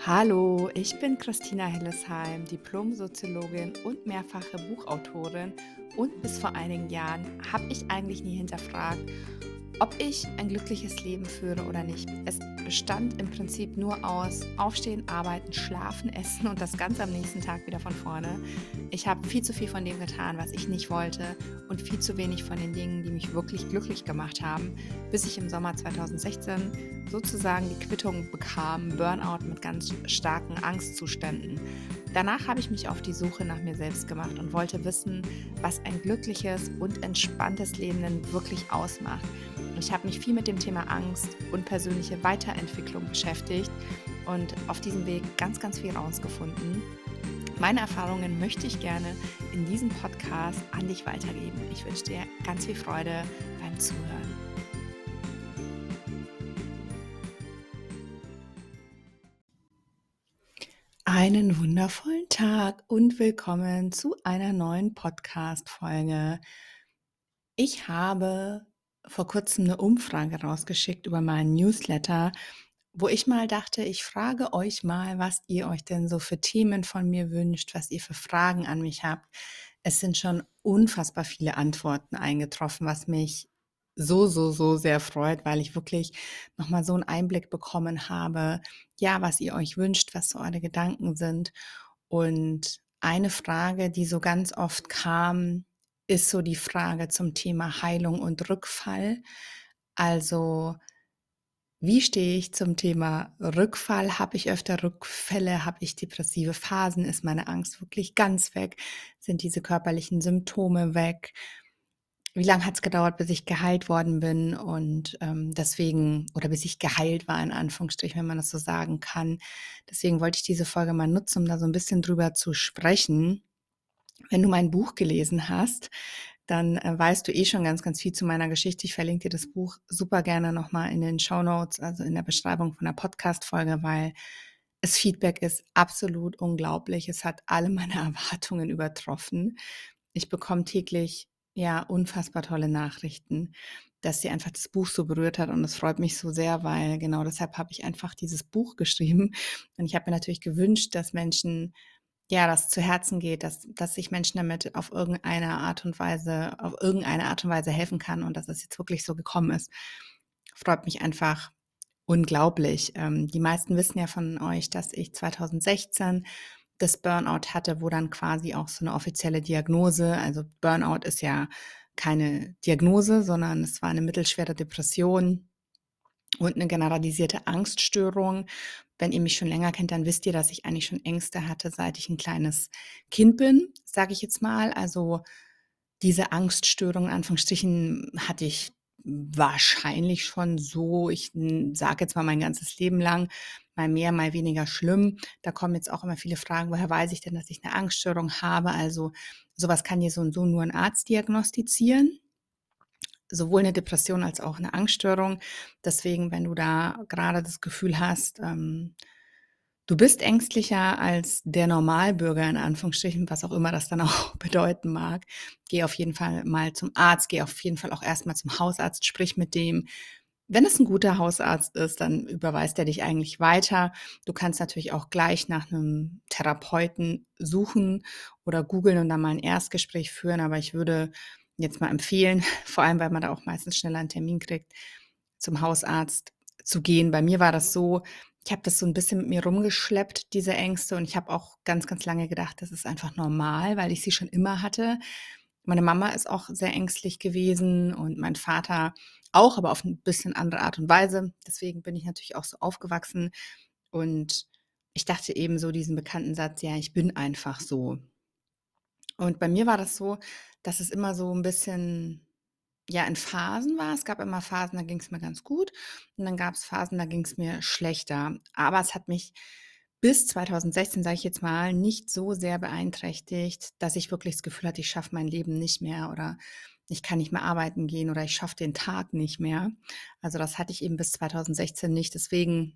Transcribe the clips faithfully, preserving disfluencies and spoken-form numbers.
Hallo, ich bin Christina Hillesheim, Diplom-Soziologin und mehrfache Buchautorin. Und bis vor einigen Jahren habe ich eigentlich nie hinterfragt, ob ich ein glückliches Leben führe oder nicht. Es bestand im Prinzip nur aus Aufstehen, Arbeiten, Schlafen, Essen und das Ganze am nächsten Tag wieder von vorne. Ich habe viel zu viel von dem getan, was ich nicht wollte und viel zu wenig von den Dingen, die mich wirklich glücklich gemacht haben, bis ich im Sommer zweitausendsechzehn sozusagen die Quittung bekam, Burnout mit ganz starken Angstzuständen. Danach habe ich mich auf die Suche nach mir selbst gemacht und wollte wissen, was ein glückliches und entspanntes Leben denn wirklich ausmacht. Ich habe mich viel mit dem Thema Angst und persönliche Weiterentwicklung beschäftigt und auf diesem Weg ganz, ganz viel rausgefunden. Meine Erfahrungen möchte ich gerne in diesem Podcast an dich weitergeben. Ich wünsche dir ganz viel Freude beim Zuhören. Einen wundervollen Tag und willkommen zu einer neuen Podcast-Folge. Ich habe vor kurzem eine Umfrage rausgeschickt über meinen Newsletter, wo ich mal dachte, ich frage euch mal, was ihr euch denn so für Themen von mir wünscht, was ihr für Fragen an mich habt. Es sind schon unfassbar viele Antworten eingetroffen, was mich so, so, so sehr freut, weil ich wirklich nochmal so einen Einblick bekommen habe, ja, was ihr euch wünscht, was so eure Gedanken sind. Und eine Frage, die so ganz oft kam, ist so die Frage zum Thema Heilung und Rückfall. Also, wie stehe ich zum Thema Rückfall? Habe ich öfter Rückfälle? Habe ich depressive Phasen? Ist meine Angst wirklich ganz weg? Sind diese körperlichen Symptome weg? Wie lange hat es gedauert, bis ich geheilt worden bin? Und ähm, deswegen, oder bis ich geheilt war, in Anführungsstrichen, wenn man das so sagen kann. Deswegen wollte ich diese Folge mal nutzen, um da so ein bisschen drüber zu sprechen. Wenn du mein Buch gelesen hast, dann äh, weißt du eh schon ganz, ganz viel zu meiner Geschichte. Ich verlinke dir das Buch super gerne nochmal in den Shownotes, also in der Beschreibung von der Podcast-Folge, weil das Feedback ist absolut unglaublich. Es hat alle meine Erwartungen übertroffen. Ich bekomme täglich ja unfassbar tolle Nachrichten, dass sie einfach das Buch so berührt hat und es freut mich so sehr, weil genau deshalb habe ich einfach dieses Buch geschrieben und ich habe mir natürlich gewünscht, dass Menschen ja, das zu Herzen geht, dass dass ich Menschen damit auf irgendeine Art und Weise auf irgendeine Art und Weise helfen kann und dass es jetzt wirklich so gekommen ist, freut mich einfach unglaublich. Ähm, die meisten wissen ja von euch, dass ich zweitausendsechzehn das Burnout hatte, wo dann quasi auch so eine offizielle Diagnose, also Burnout ist ja keine Diagnose, sondern es war eine mittelschwere Depression und eine generalisierte Angststörung. Wenn ihr mich schon länger kennt, dann wisst ihr, dass ich eigentlich schon Ängste hatte, seit ich ein kleines Kind bin, sage ich jetzt mal. Also, diese Angststörung in Anführungsstrichen hatte ich wahrscheinlich schon so, ich sage jetzt mal mein ganzes Leben lang, mal mehr, mal weniger schlimm. Da kommen jetzt auch immer viele Fragen: „Woher weiß ich denn, dass ich eine Angststörung habe?“ Also, sowas kann dir so und so nur ein Arzt diagnostizieren, sowohl eine Depression als auch eine Angststörung. Deswegen, wenn du da gerade das Gefühl hast, ähm, du bist ängstlicher als der Normalbürger in Anführungsstrichen, was auch immer das dann auch bedeuten mag, geh auf jeden Fall mal zum Arzt, geh auf jeden Fall auch erst mal zum Hausarzt, sprich mit dem. Wenn es ein guter Hausarzt ist, dann überweist er dich eigentlich weiter. Du kannst natürlich auch gleich nach einem Therapeuten suchen oder googeln und dann mal ein Erstgespräch führen, aber ich würde jetzt mal empfehlen, vor allem, weil man da auch meistens schneller einen Termin kriegt, zum Hausarzt zu gehen. Bei mir war das so, ich habe das so ein bisschen mit mir rumgeschleppt, diese Ängste, und ich habe auch ganz, ganz lange gedacht, das ist einfach normal, weil ich sie schon immer hatte. Meine Mama ist auch sehr ängstlich gewesen und mein Vater auch, aber auf ein bisschen andere Art und Weise. Deswegen bin ich natürlich auch so aufgewachsen und ich dachte eben so diesen bekannten Satz: „Ja, ich bin einfach so.“ Und bei mir war das so, dass es immer so ein bisschen, ja, in Phasen war. Es gab immer Phasen, da ging es mir ganz gut und dann gab es Phasen, da ging es mir schlechter. Aber es hat mich bis zweitausendsechzehn, sage ich jetzt mal, nicht so sehr beeinträchtigt, dass ich wirklich das Gefühl hatte, ich schaffe mein Leben nicht mehr oder ich kann nicht mehr arbeiten gehen oder ich schaffe den Tag nicht mehr. Also, das hatte ich eben bis zweitausendsechzehn nicht. Deswegen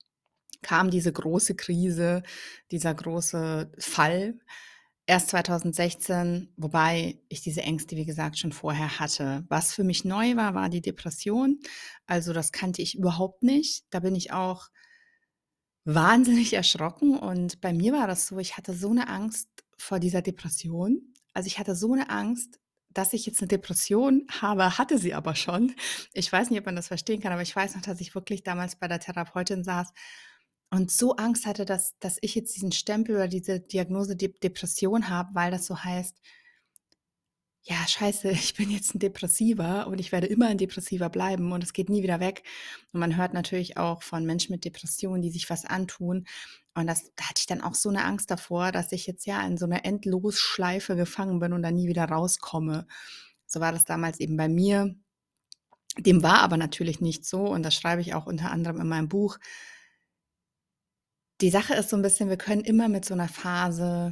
kam diese große Krise, dieser große Fall erst zweitausendsechzehn, wobei ich diese Ängste, wie gesagt, schon vorher hatte. Was für mich neu war, war die Depression. Also, das kannte ich überhaupt nicht. Da bin ich auch wahnsinnig erschrocken und bei mir war das so, ich hatte so 'ne Angst vor dieser Depression. Also, ich hatte so 'ne Angst, dass ich jetzt 'ne Depression habe, hatte sie aber schon. Ich weiß nicht, ob man das verstehen kann, aber ich weiß noch, dass ich wirklich damals bei der Therapeutin saß und so Angst hatte, dass dass ich jetzt diesen Stempel oder diese Diagnose Dep Depression habe, weil das so heißt: „Ja, scheiße, ich bin jetzt 'n Depressiver und ich werde immer 'n Depressiver bleiben und es geht nie wieder weg.“ Und man hört natürlich auch von Menschen mit Depressionen, die sich was antun. Und das da hatte ich dann auch so 'ne Angst davor, dass ich jetzt, ja, in so 'ner Endlosschleife gefangen bin und da nie wieder rauskomme. So war das damals eben bei mir. Dem war aber natürlich nicht so und das schreibe ich auch unter anderem in meinem Buch. Die Sache ist so 'n bisschen, wir können immer mit so 'ner Phase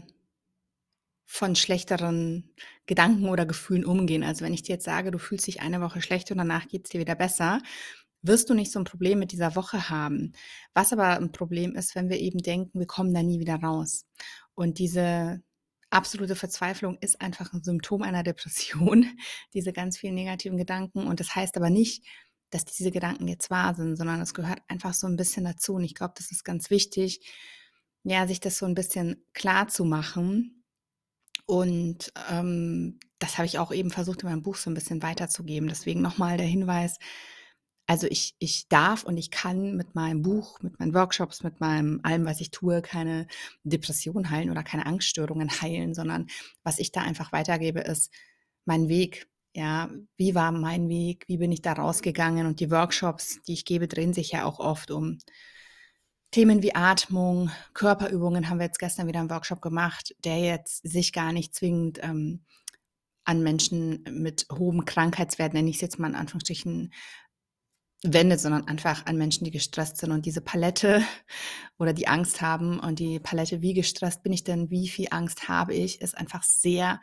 von schlechteren Gedanken oder Gefühlen umgehen. Also, wenn ich dir jetzt sage, du fühlst dich eine Woche schlecht und danach geht's dir wieder besser, wirst du nicht so 'n Problem mit dieser Woche haben. Was aber 'n Problem ist, wenn wir eben denken, wir kommen da nie wieder raus. Und diese absolute Verzweiflung ist einfach 'n Symptom einer Depression, diese ganz vielen negativen Gedanken. Und das heißt aber nicht, dass diese Gedanken jetzt wahr sind, sondern es gehört einfach so 'n bisschen dazu. Und ich glaube, das ist ganz wichtig, ja, sich das so 'n bisschen klarzumachen. Und, ähm, das habe ich auch eben versucht, in meinem Buch so 'n bisschen weiterzugeben. Deswegen noch mal der Hinweis: Also, ich ich darf und ich kann mit meinem Buch, mit meinen Workshops, mit meinem allem, was ich tue, keine Depression heilen oder keine Angststörungen heilen, sondern was ich da einfach weitergebe, ist mein Weg. Ja, wie war mein Weg? Wie bin ich da rausgegangen? Und die Workshops, die ich gebe, drehen sich ja auch oft um Themen wie Atmung, Körperübungen haben wir jetzt gestern wieder 'n Workshop gemacht, der jetzt sich gar nicht zwingend, ähm, an Menschen mit hohem Krankheitswert, nenne ich's jetzt mal in Anführungsstrichen, wendet, sondern einfach an Menschen, die gestresst sind. Und diese Palette oder die Angst haben und die Palette, wie gestresst bin ich denn, wie viel Angst habe ich, ist einfach sehr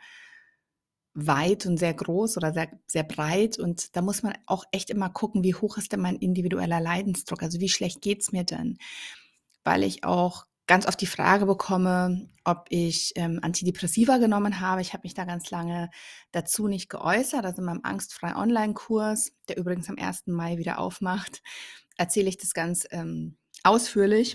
weit und sehr groß oder sehr sehr breit. Und da muss man auch echt immer gucken, wie hoch ist denn mein individueller Leidensdruck? Also, wie schlecht geht's mir denn? Weil ich auch ganz oft die Frage bekomme, ob ich, ähm, Antidepressiva genommen habe. Ich habe mich da ganz lange dazu nicht geäußert. Also, in meinem Angstfrei-Online-Kurs, der übrigens am ersten Mai wieder aufmacht, erzähle ich das ganz, ähm, ausführlich.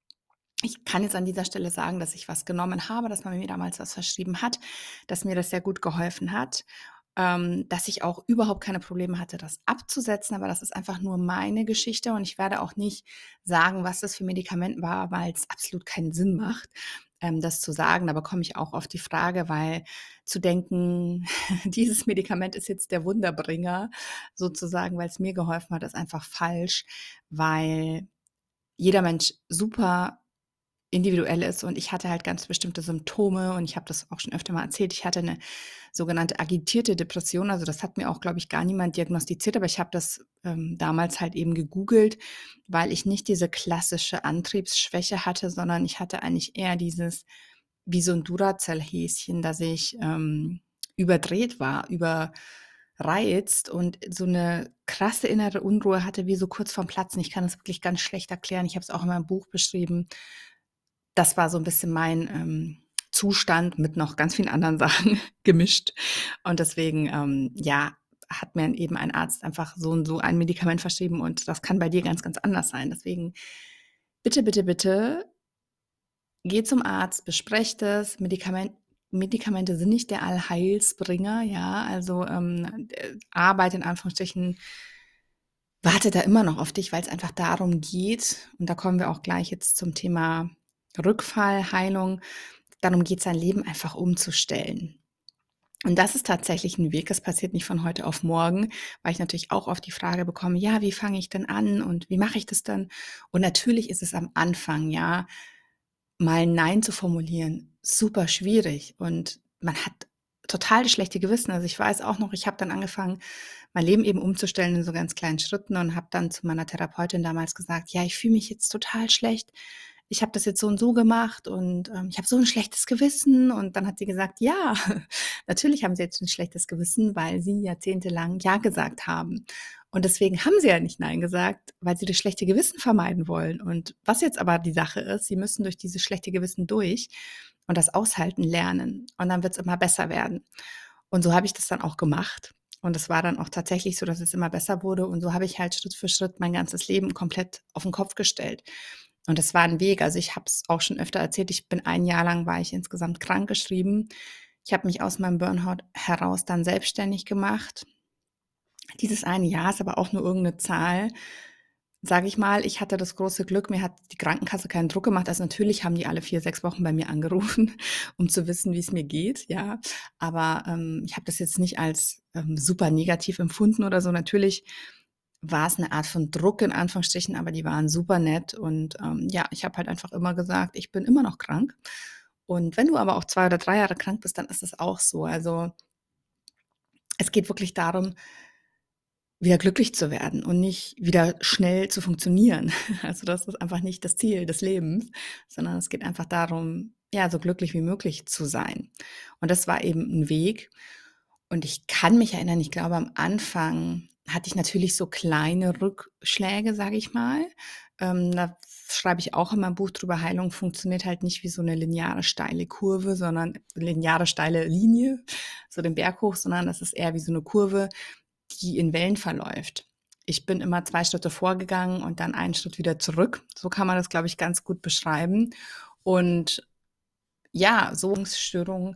Ich kann jetzt an dieser Stelle sagen, dass ich was genommen habe, dass man mir damals was verschrieben hat, dass mir das sehr gut geholfen hat, ähm, dass ich auch überhaupt keine Probleme hatte, das abzusetzen, aber das ist einfach nur meine Geschichte und ich werde auch nicht sagen, was das für Medikament war, weil's absolut keinen Sinn macht, ähm, das zu sagen. Da bekomme ich auch oft die Frage, weil zu denken, dieses Medikament ist jetzt der Wunderbringer sozusagen, weil's mir geholfen hat, ist einfach falsch, weil jeder Mensch super individuell ist und ich hatte halt ganz bestimmte Symptome und ich habe das auch schon öfter mal erzählt. Ich hatte 'ne sogenannte agitierte Depression, also, das hat mir auch, glaube ich, gar niemand diagnostiziert, aber ich habe das, ähm, damals halt eben gegoogelt, weil ich nicht diese klassische Antriebsschwäche hatte, sondern ich hatte eigentlich eher dieses wie so 'n Duracell-Häschen, dass ich, ähm, überdreht war, überreizt und so 'ne krasse innere Unruhe hatte, wie so kurz vorm Platzen. Ich kann das wirklich ganz schlecht erklären. Ich habe es auch in meinem Buch beschrieben. Das war so 'n bisschen mein, ähm, Zustand mit noch ganz vielen anderen Sachen gemischt. Und deswegen, ähm, ja, hat mir eben ein Arzt einfach so und so ein Medikament verschrieben und das kann bei dir ganz, ganz anders sein. Deswegen bitte, bitte, bitte geh zum Arzt, besprecht das. Medikamen Medikamente sind nicht der Allheilsbringer, ja, also, ähm, äh, Arbeit in Anführungsstrichen wartet da immer noch auf dich, weil's einfach darum geht und da kommen wir auch gleich jetzt zum Thema Rückfall, Heilung. Darum geht, sein Leben einfach umzustellen. Und das ist tatsächlich 'n Weg, das passiert nicht von heute auf morgen, weil ich natürlich auch oft die Frage bekomme: „Ja, wie fange ich denn an und wie mache ich das denn?“ Und natürlich ist es am Anfang, ja, mal „Nein“ zu formulieren, super schwierig und man hat total das schlechte Gewissen. Also, ich weiß auch noch, ich habe dann angefangen, mein Leben eben umzustellen in so ganz kleinen Schritten und habe dann zu meiner Therapeutin damals gesagt: „Ja, ich fühle mich jetzt total schlecht. Ich habe das jetzt so und so gemacht und, ähm, ich habe so 'n schlechtes Gewissen.“ Und dann hat sie gesagt: „Ja, natürlich haben Sie jetzt 'n schlechtes Gewissen, weil Sie jahrzehntelang ja gesagt haben. Und deswegen haben Sie ja nicht nein gesagt, weil Sie das schlechte Gewissen vermeiden wollen. Und was jetzt aber die Sache ist, Sie müssen durch dieses schlechte Gewissen durch und das aushalten lernen und dann wird's immer besser werden.“ Und so habe ich das dann auch gemacht und es war dann auch tatsächlich so, dass es immer besser wurde und so habe ich halt Schritt für Schritt mein ganzes Leben komplett auf 'n Kopf gestellt. Und das war 'n Weg. Also, ich habe es auch schon öfter erzählt, ich bin ein Jahr lang war ich insgesamt krankgeschrieben. Ich habe mich aus meinem Burnout heraus dann selbstständig gemacht. Dieses eine Jahr ist aber auch nur irgend 'ne Zahl, sage ich mal. Ich hatte das große Glück, mir hat die Krankenkasse keinen Druck gemacht. Also, natürlich haben die alle vier, sechs Wochen bei mir angerufen, um zu wissen, wie's mir geht, ja. Aber, ähm, ich habe das jetzt nicht als, ähm, super negativ empfunden oder so. Natürlich war's 'ne Art von Druck in Anführungsstrichen, aber die waren super nett und, ähm, ja, ich habe halt einfach immer gesagt: „Ich bin immer noch krank.“ Und wenn du aber auch zwei oder drei Jahre krank bist, dann ist es auch so. Also es geht wirklich darum wieder glücklich zu werden und nicht wieder schnell zu funktionieren. Also, das ist einfach nicht das Ziel des Lebens, sondern es geht einfach darum, ja, so glücklich wie möglich zu sein. Und das war eben 'n Weg. Und ich kann mich erinnern, ich glaube, am Anfang hatte ich natürlich so kleine Rückschläge, sage ich mal. Ähm, da schreibe ich auch in meinem Buch drüber, Heilung funktioniert halt nicht wie so 'ne lineare steile Kurve, sondern lineare steile Linie, so den Berg hoch, sondern das ist eher wie so 'ne Kurve, die in Wellen verläuft. Ich bin immer zwei Schritte vorgegangen und dann einen Schritt wieder zurück. So kann man das, glaube ich, ganz gut beschreiben. Und ja, so Angststörungen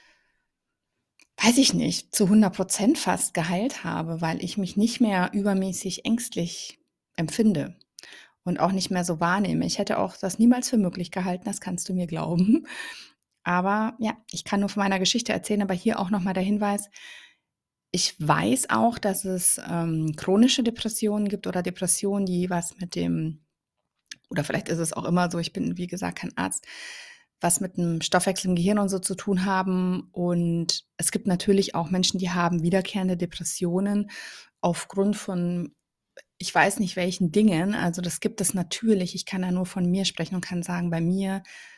weiß ich nicht, zu hundert Prozent fast geheilt habe, weil ich mich nicht mehr übermäßig ängstlich empfinde und auch nicht mehr so wahrnehme. Ich hätte auch das niemals für möglich gehalten, das kannst du mir glauben. Aber ja, ich kann nur von meiner Geschichte erzählen, aber hier auch noch mal der Hinweis: Ich weiß auch, dass es, ähm, chronische Depressionen gibt oder Depressionen, die was mit dem oder vielleicht ist es auch immer so, ich bin, wie gesagt, kein Arzt, was mit 'nem Stoffwechsel im Gehirn und so zu tun haben. Und es gibt natürlich auch Menschen, die haben wiederkehrende Depressionen aufgrund von ich weiß nicht welchen Dingen. Also, das gibt es natürlich. Ich kann da nur von mir sprechen und kann sagen, bei mir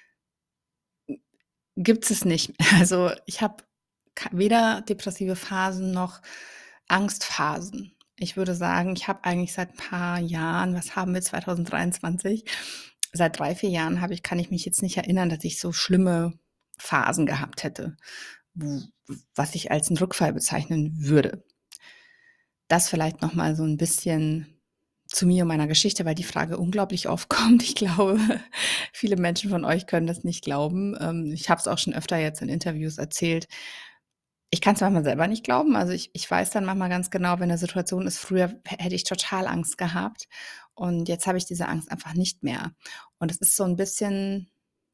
gibt's es nicht. Also, ich habe k weder depressive Phasen noch Angstphasen. Ich würde sagen, ich habe eigentlich seit paar Jahren was haben wir, zweitausenddreiundzwanzig? Seit drei, vier Jahren habe ich kann ich mich jetzt nicht erinnern, dass ich so schlimme Phasen gehabt hätte, w was ich als 'n Rückfall bezeichnen würde. Das vielleicht noch mal so 'n bisschen zu mir und meiner Geschichte, weil die Frage unglaublich oft kommt. Ich glaube, viele Menschen von euch können das nicht glauben. Ähm, ich habe es auch schon öfter jetzt in Interviews erzählt. Ich kann's manchmal selber nicht glauben. Also, ich ich weiß dann manchmal ganz genau, wenn 'ne Situation ist, früher hä hätte ich total Angst gehabt und jetzt habe ich diese Angst einfach nicht mehr. Und es ist so 'n bisschen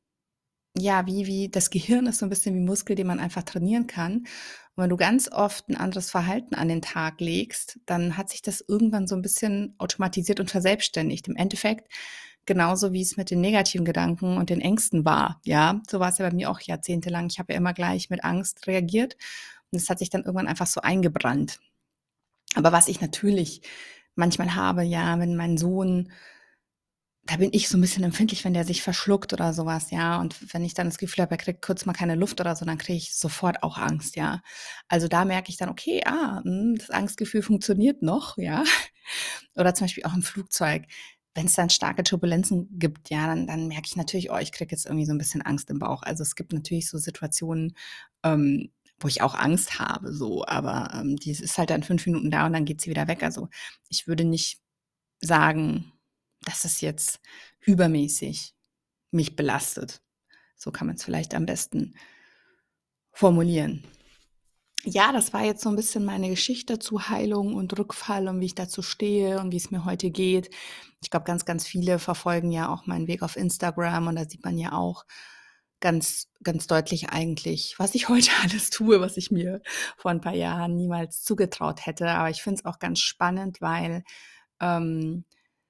ja, wie wie das Gehirn ist so 'n bisschen wie Muskel, den man einfach trainieren kann. Und wenn du ganz oft 'n anderes Verhalten an den Tag legst, dann hat sich das irgendwann so 'n bisschen automatisiert und verselbstständigt. Im Endeffekt genauso, wie's mit den negativen Gedanken und den Ängsten war, ja? So war's ja bei mir auch jahrzehntelang. Ich habe ja immer gleich mit Angst reagiert und es hat sich dann irgendwann einfach so eingebrannt. Aber was ich natürlich manchmal habe, ja, wenn mein Sohn da bin ich so 'n bisschen empfindlich, wenn der sich verschluckt oder so was, ja. Und wenn ich dann das Gefühl habe, er kriegt kurz mal keine Luft oder so, dann kriege ich sofort auch Angst, ja. Also, da merke ich dann: „Okay, ah, hm, das Angstgefühl funktioniert noch“, ja. Oder zum Beispiel auch im Flugzeug, wenn's dann starke Turbulenzen gibt, ja, dann dann merke ich natürlich: „Oh, ich kriege jetzt irgendwie so 'n bisschen Angst im Bauch.“ Also, es gibt natürlich so Situationen, ähm, wo ich auch Angst habe so, aber, ähm, die ist halt dann fünf Minuten da und dann geht sie wieder weg. Also, ich würde nicht sagen, dass es jetzt übermäßig mich belastet. So kann man's vielleicht am besten formulieren. Ja, das war jetzt so 'n bisschen meine Geschichte zu Heilung und Rückfall und wie ich dazu stehe und wie's mir heute geht. Ich glaube, ganz, ganz viele verfolgen ja auch meinen Weg auf Instagram und da sieht man ja auch ganz ganz deutlich eigentlich, was ich heute alles tue, was ich mir vor 'n paar Jahren niemals zugetraut hätte. Aber ich finde es auch ganz spannend, weil, ähm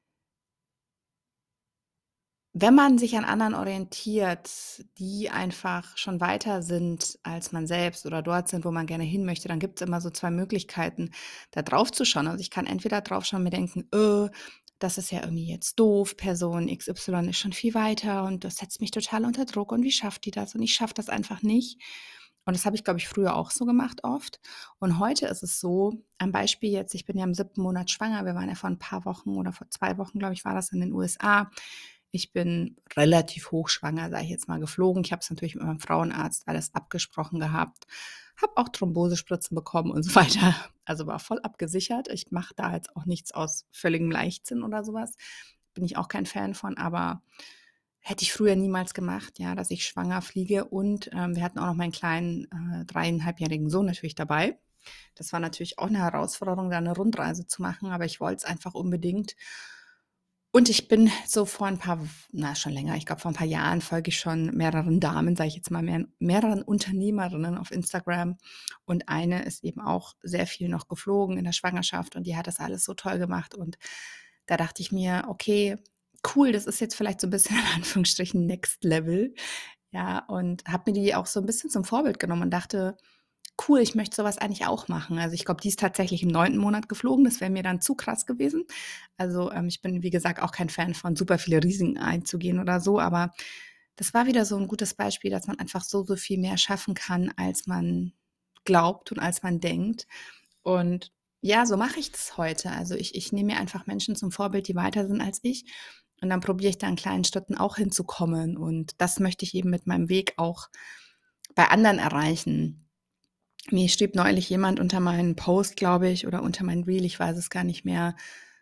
wenn man sich an anderen orientiert, die einfach schon weiter sind als man selbst oder dort sind, wo man gerne hin möchte, dann gibt's immer so zwei Möglichkeiten, da drauf zu schauen. Also, ich kann entweder drauf schauen und mir denken: „Äh, das ist ja irgendwie jetzt doof. Person X Y ist schon viel weiter und das setzt mich total unter Druck und wie schafft die das und ich schaffe das einfach nicht.“ Und das habe ich, glaube ich, früher auch so gemacht oft. Und heute ist es so am Beispiel jetzt, ich bin ja im siebten Monat schwanger. Wir waren ja vor 'n paar Wochen oder vor zwei Wochen, glaube ich, war das in den USA. Ich bin relativ hochschwanger, sage ich jetzt mal, geflogen. Ich habe es natürlich mit meinem Frauenarzt alles abgesprochen gehabt, habe auch Thrombosespritzen bekommen und so weiter. Also, war voll abgesichert. Ich mache da jetzt auch nichts aus völligem Leichtsinn oder so was. bin ich auch kein Fan von, aber hätte ich früher niemals gemacht, ja, dass ich schwanger fliege. Und ähm, wir hatten auch noch meinen kleinen äh, dreieinhalbjährigen Sohn natürlich dabei. Das war natürlich auch eine Herausforderung, da eine Rundreise zu machen, aber ich wollte es einfach unbedingt. Und ich bin so vor ein paar, na schon länger, ich glaube vor ein paar Jahren folge ich schon mehreren Damen, sage ich jetzt mal, mehr, mehreren Unternehmerinnen auf Instagram. Und eine ist eben auch sehr viel noch geflogen in der Schwangerschaft und die hat das alles so toll gemacht. Und da dachte ich mir, okay, cool, das ist jetzt vielleicht so ein bisschen in Anführungsstrichen Next Level. Ja, und habe mir die auch so ein bisschen zum Vorbild genommen und dachte, cool, ich möchte sowas eigentlich auch machen. Also, ich glaube, die ist tatsächlich im neunten Monat geflogen. Das wäre mir dann zu krass gewesen. Also, ähm, ich bin, wie gesagt, auch kein Fan von super viele Risiken einzugehen oder so, aber das war wieder so ein gutes Beispiel, dass man einfach so, so viel mehr schaffen kann, als man glaubt und als man denkt. Und ja, so mache ich das heute. Also, ich ich nehme mir einfach Menschen zum Vorbild, die weiter sind als ich und dann probiere ich da in kleinen Schritten auch hinzukommen und das möchte ich eben mit meinem Weg auch bei anderen erreichen. Mir schrieb neulich jemand unter meinen Post, glaube ich, oder unter mein Reel, ich weiß es gar nicht mehr.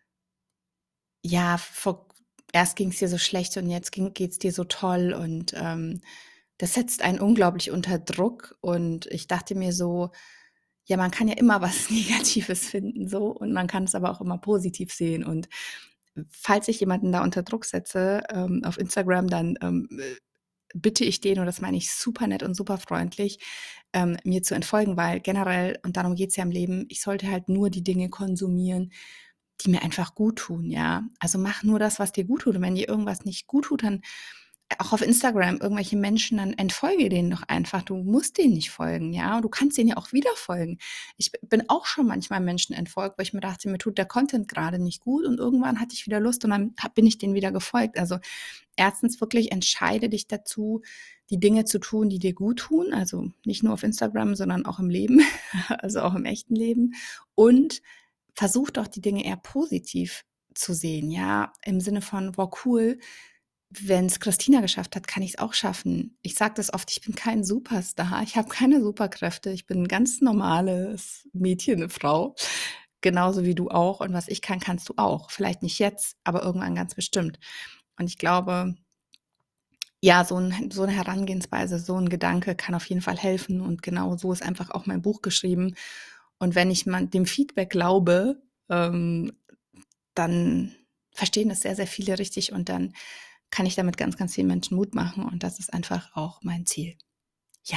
Ja, vor erst ging's dir so schlecht und jetzt ging geht's dir so toll und, ähm, das setzt einen unglaublich unter Druck und ich dachte mir so: „Ja, man kann ja immer was Negatives finden so und man kann es aber auch immer positiv sehen.“ Und falls ich jemanden da unter Druck setze, ähm, auf Instagram, dann, ähm, äh, bitte ich den, und das meine ich super nett und super freundlich, ähm, mir zu entfolgen, weil generell, und darum geht's ja im Leben, ich sollte halt nur die Dinge konsumieren, die mir einfach gut tun, ja. Also, mach nur das, was dir gut tut. Und wenn dir irgendwas nicht gut tut, dann auch auf Instagram irgendwelche Menschen, dann entfolge denen doch einfach. Du musst denen nicht folgen, ja. Und du kannst denen ja auch wieder folgen. Ich b bin auch schon manchmal Menschen entfolgt, weil ich mir dachte, mir tut der Content gerade nicht gut und irgendwann hatte ich wieder Lust und dann habe bin ich denen wieder gefolgt. Also, erstens wirklich entscheide dich dazu, die Dinge zu tun, die dir gut tun, also nicht nur auf Instagram, sondern auch im Leben, also auch im echten Leben. Und versuch doch die Dinge eher positiv zu sehen, ja, im Sinne von: „Wow, cool, wenn es Christina geschafft hat, kann ich es auch schaffen.“ Ich sage das oft, ich bin kein Superstar, ich habe keine Superkräfte, ich bin 'n ganz normales Mädchen, 'ne Frau, genauso wie du auch. Und was ich kann, kannst du auch. Vielleicht nicht jetzt, aber irgendwann ganz bestimmt. Und ich glaube, ja, so 'n so 'ne Herangehensweise, so 'n Gedanke kann auf jeden Fall helfen und genau so ist einfach auch mein Buch geschrieben. Und wenn ich man dem Feedback glaube, ähm, dann verstehen das sehr, sehr viele richtig und dann kann ich damit ganz, ganz vielen Menschen Mut machen und das ist einfach auch mein Ziel. Ja,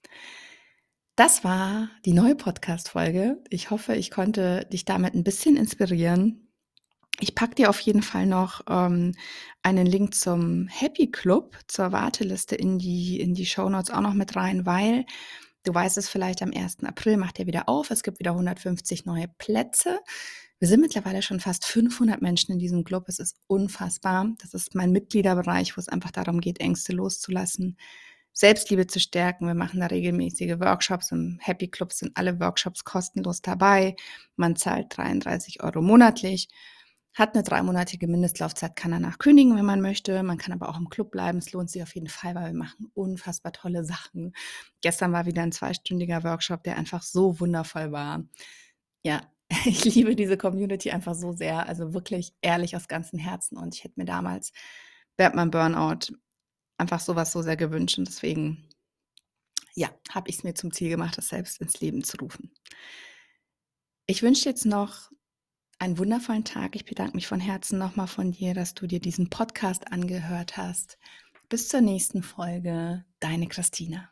das war die neue Podcast-Folge. Ich hoffe, ich konnte dich damit 'n bisschen inspirieren. Ich packe dir auf jeden Fall noch, ähm, einen Link zum Happy Club, zur Warteliste in die in die Shownotes auch noch mit rein, weil du weißt es vielleicht, am ersten April macht er wieder auf. Es gibt wieder hundertfünfzig neue Plätze. Wir sind mittlerweile schon fast fünfhundert Menschen in diesem Club. Es ist unfassbar. Das ist mein Mitgliederbereich, wo es einfach darum geht, Ängste loszulassen, Selbstliebe zu stärken. Wir machen da regelmäßige Workshops. Im Happy Club sind alle Workshops kostenlos dabei. Man zahlt dreiunddreißig Euro monatlich, hat eine dreimonatige Mindestlaufzeit, kann danach kündigen, wenn man möchte. Man kann aber auch im Club bleiben. Es lohnt sich auf jeden Fall, weil wir machen unfassbar tolle Sachen. Gestern war wieder ein zweistündiger Workshop, der einfach so wundervoll war. Ja, ich liebe diese Community einfach so sehr, also wirklich ehrlich aus ganzem Herzen und ich hätte mir damals während meinem Burnout einfach so was so sehr gewünscht und deswegen, ja, habe ich's mir zum Ziel gemacht, das selbst ins Leben zu rufen. Ich wünsche dir jetzt noch einen wundervollen Tag. Ich bedanke mich von Herzen nochmal von dir, dass du dir diesen Podcast angehört hast. Bis zur nächsten Folge, deine Christina.